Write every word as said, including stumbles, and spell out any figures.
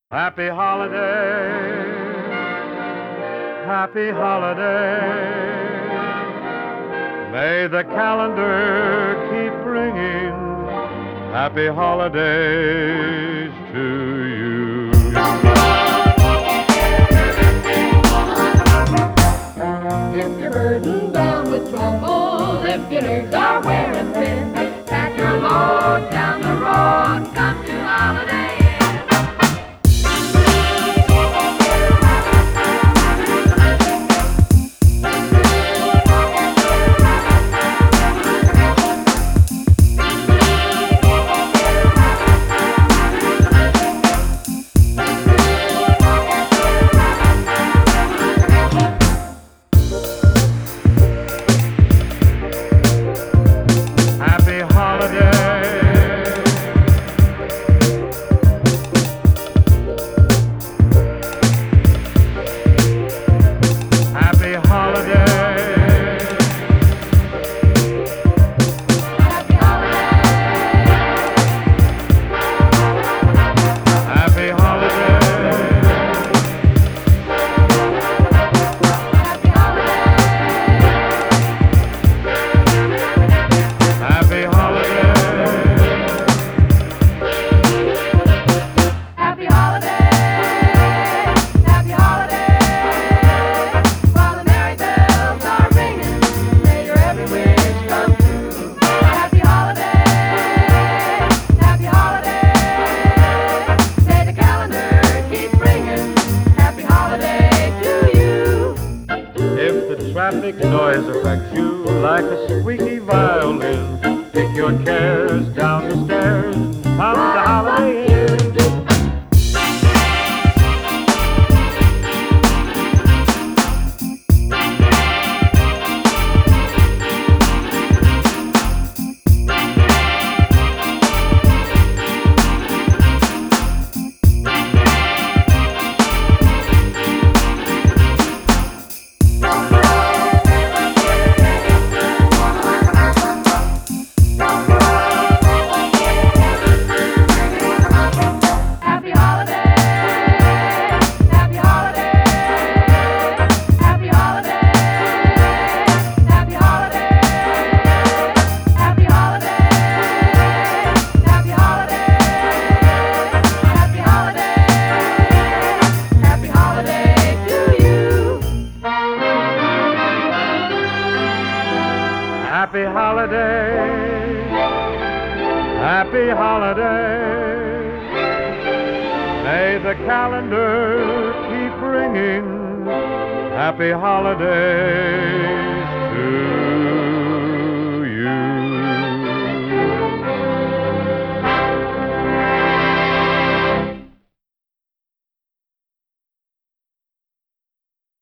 Happy holiday, happy holiday. May the calendar keep bringing happy holidays to you. If you're burdened down with trouble, if your nerves are wearing thin, pack your load down the road, come to Holiday Inn. Happy holiday, happy holiday, happy holiday, happy holiday. Happy holiday, happy holiday. While the merry bells are ringing, may your every wish come true. Happy holiday, happy holiday. May the calendar keep bringing happy holiday to you. If the traffic noise affects you like a squeaky violin, kick your cares down the stairs, come to Holiday Inn. Happy holiday, happy holiday, happy holiday, happy holiday, happy holiday, happy holiday, happy holiday, happy holiday to you. Happy holiday, happy holiday. May the calendar keep bringing happy holidays to